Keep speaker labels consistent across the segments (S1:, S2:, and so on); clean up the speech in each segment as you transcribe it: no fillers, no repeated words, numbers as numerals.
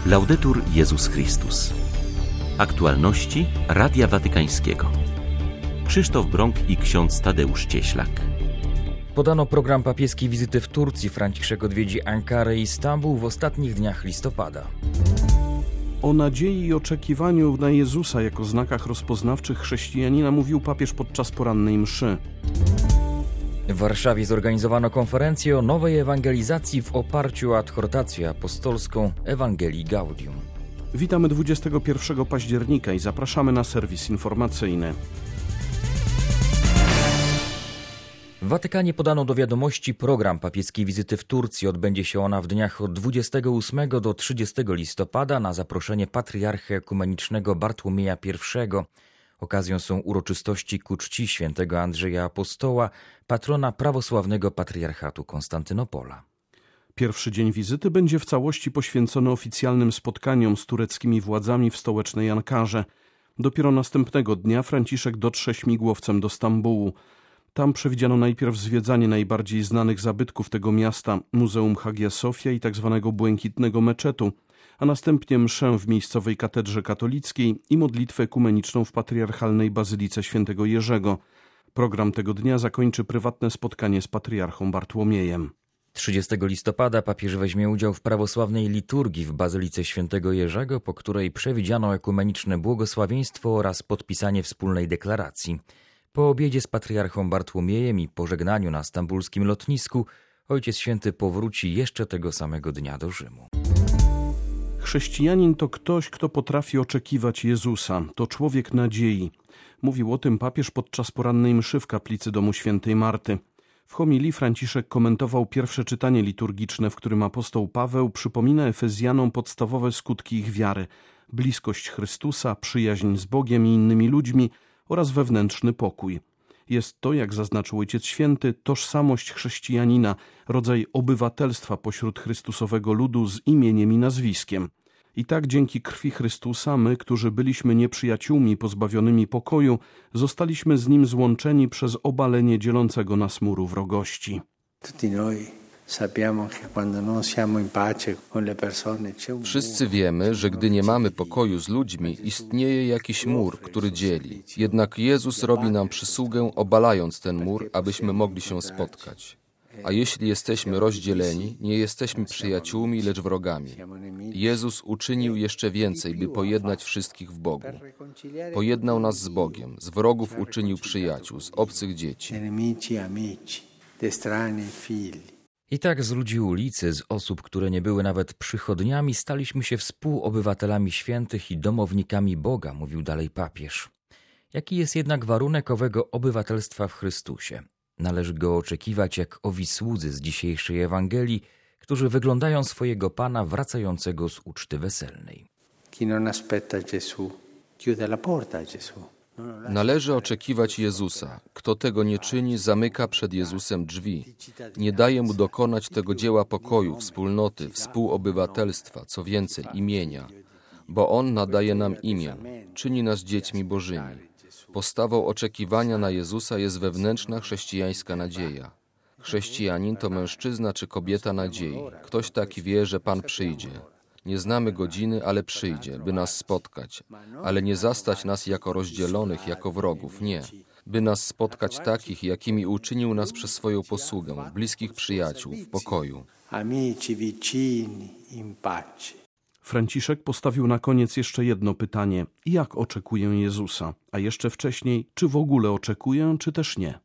S1: Laudetur Jezus Chrystus. Aktualności Radia Watykańskiego. Krzysztof Brąk i ksiądz Tadeusz Cieślak.
S2: Podano program papieskiej wizyty w Turcji. Franciszek odwiedzi Ankarę i Stambuł w ostatnich dniach listopada.
S3: O nadziei i oczekiwaniu na Jezusa jako znakach rozpoznawczych chrześcijanina mówił papież podczas porannej mszy.
S2: W Warszawie zorganizowano konferencję o nowej ewangelizacji w oparciu o adhortację apostolską Ewangelii Gaudium.
S3: Witamy 21 października i zapraszamy na serwis informacyjny.
S2: W Watykanie podano do wiadomości program papieskiej wizyty w Turcji. Odbędzie się ona w dniach od 28 do 30 listopada na zaproszenie patriarchy ekumenicznego Bartłomieja I. Okazją są uroczystości ku czci świętego Andrzeja Apostoła, patrona prawosławnego patriarchatu Konstantynopola.
S3: Pierwszy dzień wizyty będzie w całości poświęcony oficjalnym spotkaniom z tureckimi władzami w stołecznej Ankarze. Dopiero następnego dnia Franciszek dotrze śmigłowcem do Stambułu. Tam przewidziano najpierw zwiedzanie najbardziej znanych zabytków tego miasta, Muzeum Hagia Sofia i tzw. Błękitnego Meczetu, a następnie mszę w miejscowej katedrze katolickiej i modlitwę ekumeniczną w patriarchalnej bazylice świętego Jerzego. Program tego dnia zakończy prywatne spotkanie z patriarchą Bartłomiejem.
S2: 30 listopada papież weźmie udział w prawosławnej liturgii w bazylice świętego Jerzego, po której przewidziano ekumeniczne błogosławieństwo oraz podpisanie wspólnej deklaracji. Po obiedzie z patriarchą Bartłomiejem i pożegnaniu na stambulskim lotnisku Ojciec Święty powróci jeszcze tego samego dnia do Rzymu.
S3: Chrześcijanin to ktoś, kto potrafi oczekiwać Jezusa. To człowiek nadziei. Mówił o tym papież podczas porannej mszy w kaplicy domu świętej Marty. W homilii Franciszek komentował pierwsze czytanie liturgiczne, w którym apostoł Paweł przypomina Efezjanom podstawowe skutki ich wiary: bliskość Chrystusa, przyjaźń z Bogiem i innymi ludźmi oraz wewnętrzny pokój. Jest to, jak zaznaczył Ojciec Święty, tożsamość chrześcijanina, rodzaj obywatelstwa pośród Chrystusowego ludu z imieniem i nazwiskiem. I tak dzięki krwi Chrystusa my, którzy byliśmy nieprzyjaciółmi pozbawionymi pokoju, zostaliśmy z Nim złączeni przez obalenie dzielącego nas muru wrogości.
S4: Wszyscy wiemy, że gdy nie mamy pokoju z ludźmi, istnieje jakiś mur, który dzieli. Jednak Jezus robi nam przysługę, obalając ten mur, abyśmy mogli się spotkać. A jeśli jesteśmy rozdzieleni, nie jesteśmy przyjaciółmi, lecz wrogami. Jezus uczynił jeszcze więcej, by pojednać wszystkich w Bogu. Pojednał nas z Bogiem, z wrogów uczynił przyjaciół, z obcych dzieci.
S2: I tak z ludzi ulicy, z osób, które nie były nawet przychodniami, staliśmy się współobywatelami świętych i domownikami Boga, mówił dalej papież. Jaki jest jednak warunek owego obywatelstwa w Chrystusie? Należy go oczekiwać jak owi słudzy z dzisiejszej Ewangelii, którzy wyglądają swojego Pana wracającego z uczty weselnej.
S4: Należy oczekiwać Jezusa. Kto tego nie czyni, zamyka przed Jezusem drzwi. Nie daje Mu dokonać tego dzieła pokoju, wspólnoty, współobywatelstwa, co więcej, imienia. Bo On nadaje nam imię, czyni nas dziećmi Bożymi. Postawą oczekiwania na Jezusa jest wewnętrzna chrześcijańska nadzieja. Chrześcijanin to mężczyzna czy kobieta nadziei. Ktoś taki wie, że Pan przyjdzie. Nie znamy godziny, ale przyjdzie, by nas spotkać. Ale nie zastać nas jako rozdzielonych, jako wrogów, nie. By nas spotkać takich, jakimi uczynił nas przez swoją posługę, bliskich przyjaciół, w pokoju.
S3: Franciszek postawił na koniec jeszcze jedno pytanie. Jak oczekuję Jezusa? A jeszcze wcześniej, czy w ogóle oczekuję, czy też nie?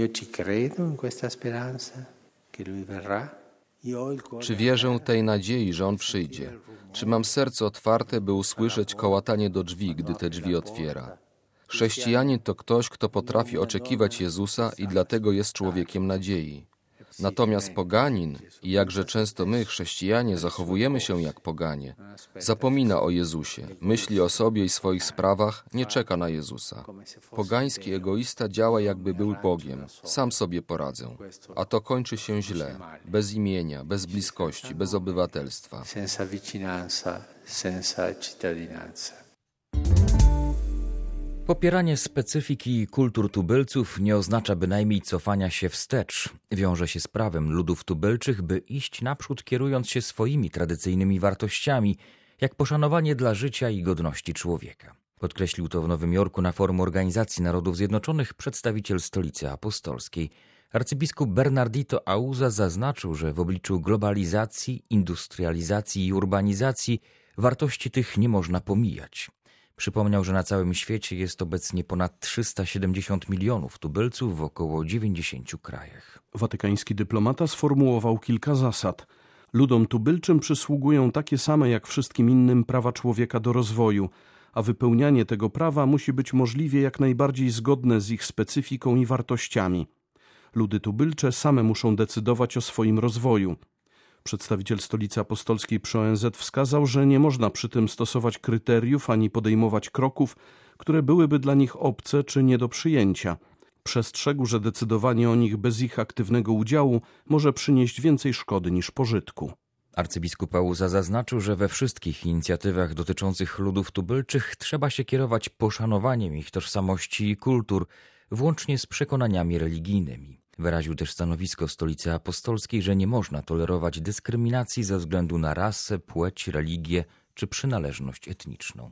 S4: Czy wierzę tej nadziei, że On przyjdzie? Czy mam serce otwarte, by usłyszeć kołatanie do drzwi, gdy te drzwi otwiera? Chrześcijanin to ktoś, kto potrafi oczekiwać Jezusa i dlatego jest człowiekiem nadziei. Natomiast poganin, i jakże często my, chrześcijanie, zachowujemy się jak poganie, zapomina o Jezusie, myśli o sobie i swoich sprawach, nie czeka na Jezusa. Pogański egoista działa, jakby był Bogiem, sam sobie poradzę. A to kończy się źle, bez imienia, bez bliskości, bez obywatelstwa.
S2: Popieranie specyfiki i kultur tubylców nie oznacza bynajmniej cofania się wstecz. Wiąże się z prawem ludów tubylczych, by iść naprzód, kierując się swoimi tradycyjnymi wartościami, jak poszanowanie dla życia i godności człowieka. Podkreślił to w Nowym Jorku na forum Organizacji Narodów Zjednoczonych przedstawiciel Stolicy Apostolskiej. Arcybiskup Bernardito Auza zaznaczył, że w obliczu globalizacji, industrializacji i urbanizacji wartości tych nie można pomijać. Przypomniał, że na całym świecie jest obecnie ponad 370 milionów tubylców w około 90 krajach.
S3: Watykański dyplomata sformułował kilka zasad. Ludom tubylczym przysługują takie same jak wszystkim innym prawa człowieka do rozwoju, a wypełnianie tego prawa musi być możliwie jak najbardziej zgodne z ich specyfiką i wartościami. Ludy tubylcze same muszą decydować o swoim rozwoju. Przedstawiciel Stolicy Apostolskiej przy ONZ wskazał, że nie można przy tym stosować kryteriów ani podejmować kroków, które byłyby dla nich obce czy nie do przyjęcia. Przestrzegł, że decydowanie o nich bez ich aktywnego udziału może przynieść więcej szkody niż pożytku.
S2: Arcybiskup Auza zaznaczył, że we wszystkich inicjatywach dotyczących ludów tubylczych trzeba się kierować poszanowaniem ich tożsamości i kultur, włącznie z przekonaniami religijnymi. Wyraził też stanowisko Stolicy Apostolskiej, że nie można tolerować dyskryminacji ze względu na rasę, płeć, religię czy przynależność etniczną.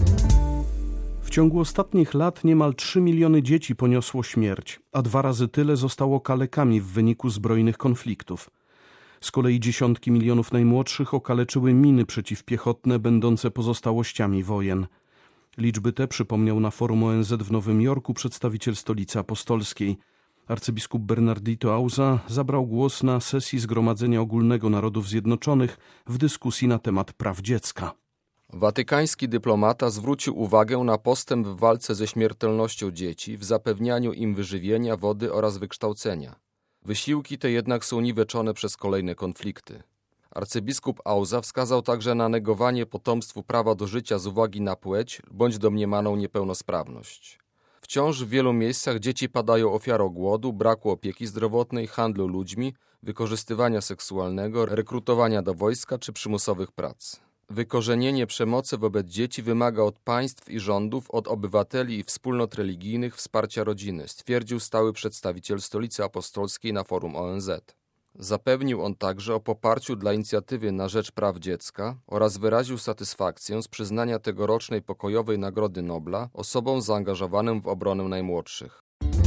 S3: W ciągu ostatnich lat niemal 3 miliony dzieci poniosło śmierć, a 2 razy tyle zostało kalekami w wyniku zbrojnych konfliktów. Z kolei dziesiątki milionów najmłodszych okaleczyły miny przeciwpiechotne będące pozostałościami wojen. Liczby te przypomniał na forum ONZ w Nowym Jorku przedstawiciel Stolicy Apostolskiej. Arcybiskup Bernardito Auza zabrał głos na sesji Zgromadzenia Ogólnego Narodów Zjednoczonych w dyskusji na temat praw dziecka.
S4: Watykański dyplomata zwrócił uwagę na postęp w walce ze śmiertelnością dzieci, w zapewnianiu im wyżywienia, wody oraz wykształcenia. Wysiłki te jednak są niweczone przez kolejne konflikty. Arcybiskup Auza wskazał także na negowanie potomstwu prawa do życia z uwagi na płeć bądź domniemaną niepełnosprawność. Wciąż w wielu miejscach dzieci padają ofiarą głodu, braku opieki zdrowotnej, handlu ludźmi, wykorzystywania seksualnego, rekrutowania do wojska czy przymusowych prac. Wykorzenienie przemocy wobec dzieci wymaga od państw i rządów, od obywateli i wspólnot religijnych wsparcia rodziny, stwierdził stały przedstawiciel Stolicy Apostolskiej na forum ONZ. Zapewnił on także o poparciu dla inicjatywy na rzecz praw dziecka oraz wyraził satysfakcję z przyznania tegorocznej pokojowej Nagrody Nobla osobom zaangażowanym w obronę najmłodszych.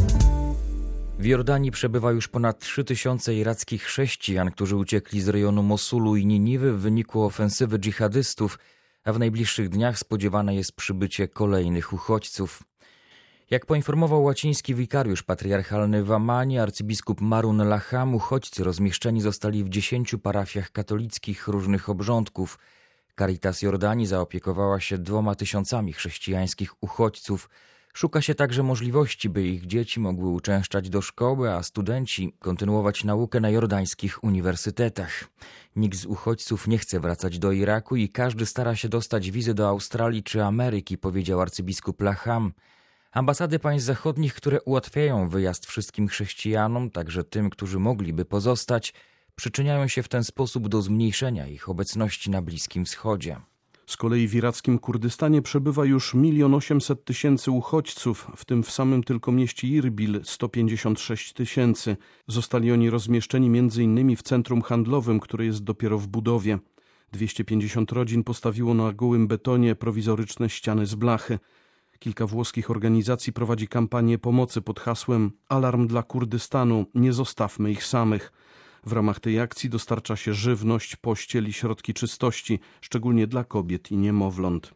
S2: W Jordanii przebywa już ponad 3000 irackich chrześcijan, którzy uciekli z rejonu Mosulu i Niniwy w wyniku ofensywy dżihadystów, a w najbliższych dniach spodziewane jest przybycie kolejnych uchodźców. Jak poinformował łaciński wikariusz patriarchalny w Amanie, arcybiskup Marun Laham, uchodźcy rozmieszczeni zostali w 10 parafiach katolickich różnych obrządków. Caritas Jordanii zaopiekowała się 2000 chrześcijańskich uchodźców. Szuka się także możliwości, by ich dzieci mogły uczęszczać do szkoły, a studenci kontynuować naukę na jordańskich uniwersytetach. Nikt z uchodźców nie chce wracać do Iraku i każdy stara się dostać wizy do Australii czy Ameryki, powiedział arcybiskup Laham. Ambasady państw zachodnich, które ułatwiają wyjazd wszystkim chrześcijanom, także tym, którzy mogliby pozostać, przyczyniają się w ten sposób do zmniejszenia ich obecności na Bliskim Wschodzie.
S3: Z kolei w irackim Kurdystanie przebywa już 1 800 000 uchodźców, w tym w samym tylko mieście Irbil 156 000. Zostali oni rozmieszczeni m.in. w centrum handlowym, które jest dopiero w budowie. 250 rodzin postawiło na gołym betonie prowizoryczne ściany z blachy. Kilka włoskich organizacji prowadzi kampanię pomocy pod hasłem Alarm dla Kurdystanu, nie zostawmy ich samych. W ramach tej akcji dostarcza się żywność, pościel i środki czystości, szczególnie dla kobiet i niemowląt.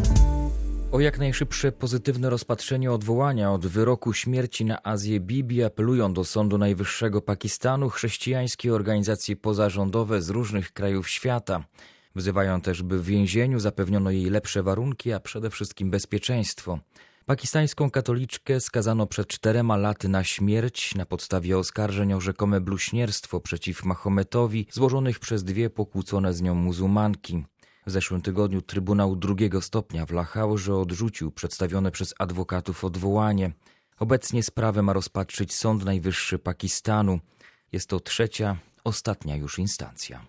S2: O jak najszybsze pozytywne rozpatrzenie odwołania od wyroku śmierci na Asie Bibi apelują do Sądu Najwyższego Pakistanu chrześcijańskie organizacje pozarządowe z różnych krajów świata. Wzywają też, by w więzieniu zapewniono jej lepsze warunki, a przede wszystkim bezpieczeństwo. Pakistańską katoliczkę skazano przed 4 laty na śmierć na podstawie oskarżeń o rzekome bluźnierstwo przeciw Mahometowi złożonych przez 2 pokłócone z nią muzułmanki. W zeszłym tygodniu Trybunał 2. stopnia w Lahaurze odrzucił przedstawione przez adwokatów odwołanie. Obecnie sprawę ma rozpatrzyć Sąd Najwyższy Pakistanu. Jest to 3., ostatnia już instancja.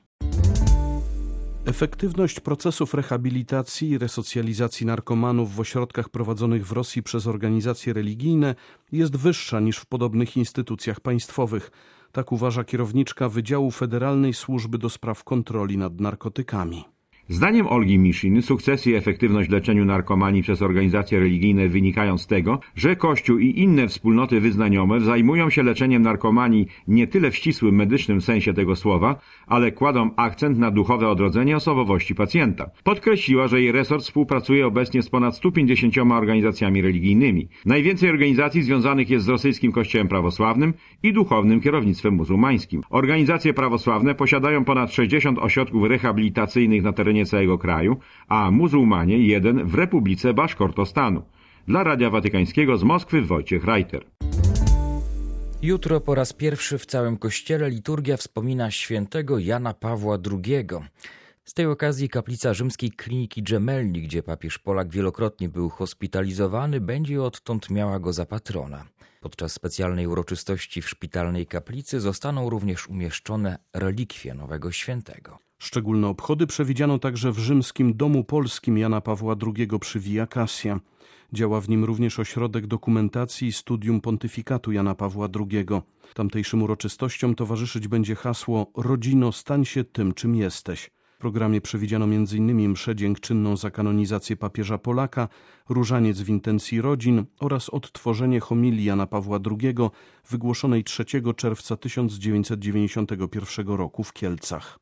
S3: Efektywność procesów rehabilitacji i resocjalizacji narkomanów w ośrodkach prowadzonych w Rosji przez organizacje religijne jest wyższa niż w podobnych instytucjach państwowych. Tak uważa kierowniczka Wydziału Federalnej Służby do Spraw Kontroli nad Narkotykami.
S5: Zdaniem Olgi Miszin sukcesy i efektywność w leczeniu narkomanii przez organizacje religijne wynikają z tego, że Kościół i inne wspólnoty wyznaniowe zajmują się leczeniem narkomanii nie tyle w ścisłym medycznym sensie tego słowa, ale kładą akcent na duchowe odrodzenie osobowości pacjenta. Podkreśliła, że jej resort współpracuje obecnie z ponad 150 organizacjami religijnymi. Najwięcej organizacji związanych jest z rosyjskim Kościołem prawosławnym i duchownym kierownictwem muzułmańskim. Organizacje prawosławne posiadają ponad 60 ośrodków rehabilitacyjnych na terenie całego kraju, a muzułmanie jeden w Republice Baszkortostanu. Dla Radia Watykańskiego z Moskwy Wojciech Reiter.
S2: Jutro po raz pierwszy w całym Kościele liturgia wspomina świętego Jana Pawła II. Z tej okazji kaplica rzymskiej kliniki Gemelli, gdzie papież Polak wielokrotnie był hospitalizowany, będzie odtąd miała go za patrona. Podczas specjalnej uroczystości w szpitalnej kaplicy zostaną również umieszczone relikwie nowego świętego.
S3: Szczególne obchody przewidziano także w rzymskim Domu Polskim Jana Pawła II przy Via Cassia. Działa w nim również ośrodek dokumentacji i studium pontyfikatu Jana Pawła II. Tamtejszym uroczystościom towarzyszyć będzie hasło „Rodzino, stań się tym, czym jesteś”. W programie przewidziano m.in. mszę dziękczynną za kanonizację papieża Polaka, różaniec w intencji rodzin oraz odtworzenie homilii Jana Pawła II wygłoszonej 3 czerwca 1991 roku w Kielcach.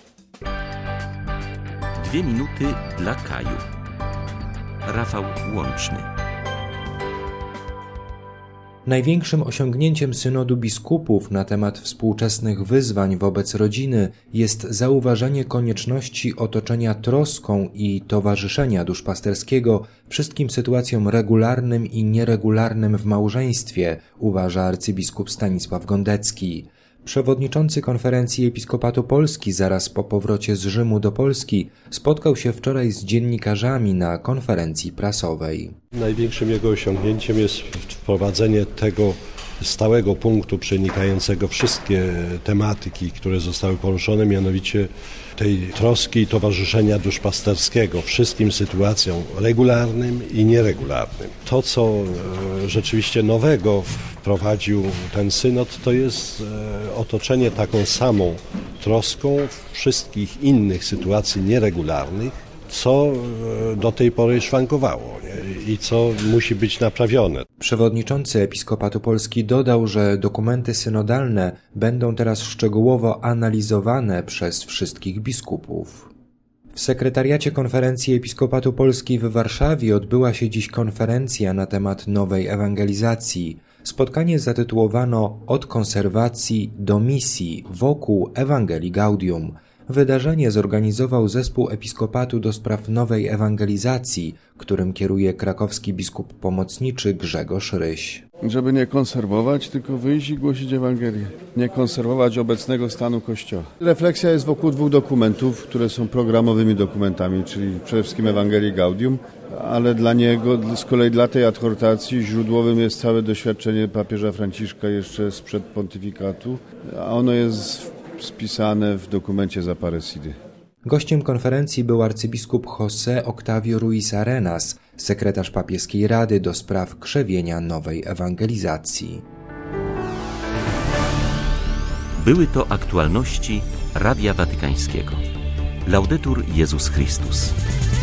S1: 2 minuty dla Kaju. Rafał Łączny.
S6: Największym osiągnięciem synodu biskupów na temat współczesnych wyzwań wobec rodziny jest zauważenie konieczności otoczenia troską i towarzyszenia duszpasterskiego wszystkim sytuacjom regularnym i nieregularnym w małżeństwie, uważa arcybiskup Stanisław Gondecki. Przewodniczący Konferencji Episkopatu Polski zaraz po powrocie z Rzymu do Polski spotkał się wczoraj z dziennikarzami na konferencji prasowej.
S7: Największym jego osiągnięciem jest wprowadzenie tego stałego punktu przenikającego wszystkie tematyki, które zostały poruszone, mianowicie tej troski i towarzyszenia duszpasterskiego wszystkim sytuacjom regularnym i nieregularnym. To, co rzeczywiście nowego wprowadził ten synod, to jest otoczenie taką samą troską wszystkich innych sytuacji nieregularnych, co do tej pory szwankowało i co musi być naprawione.
S6: Przewodniczący Episkopatu Polski dodał, że dokumenty synodalne będą teraz szczegółowo analizowane przez wszystkich biskupów. W sekretariacie Konferencji Episkopatu Polski w Warszawie odbyła się dziś konferencja na temat nowej ewangelizacji. Spotkanie zatytułowano „Od konserwacji do misji wokół Ewangelii Gaudium”. Wydarzenie zorganizował Zespół Episkopatu do spraw nowej ewangelizacji, którym kieruje krakowski biskup pomocniczy Grzegorz Ryś.
S8: Żeby nie konserwować, tylko wyjść i głosić Ewangelię. Nie konserwować obecnego stanu Kościoła. Refleksja jest wokół 2 dokumentów, które są programowymi dokumentami, czyli przede wszystkim Ewangelii Gaudium, ale dla niego, z kolei dla tej adhortacji źródłowym jest całe doświadczenie papieża Franciszka jeszcze sprzed pontyfikatu, a ono jest spisane w dokumencie Zaparesidy.
S6: Gościem konferencji był arcybiskup José Octavio Ruiz Arenas, sekretarz papieskiej Rady do spraw krzewienia nowej ewangelizacji.
S1: Były to aktualności Radia Watykańskiego. Laudetur Jezus Chrystus.